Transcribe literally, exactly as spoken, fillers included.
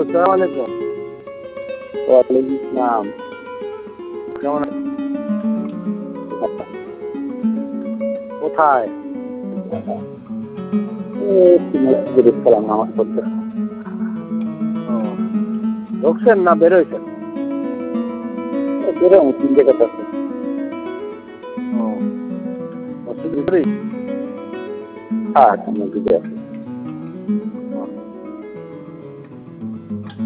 আসসালামু আলাইকুম। ওয়ালাইকুম আসসালাম। কেমন আছেন? কোথায়? এই একটু মসজিদে ঢুকছিলাম নামাজ পড়তে। ও ঢুকছেন না বের হইছেন? এই বেরোবো তিন জায়গার কাছে। ও মসজিদ ভিতরেই? হ্যাঁ, মসজিদে আছি।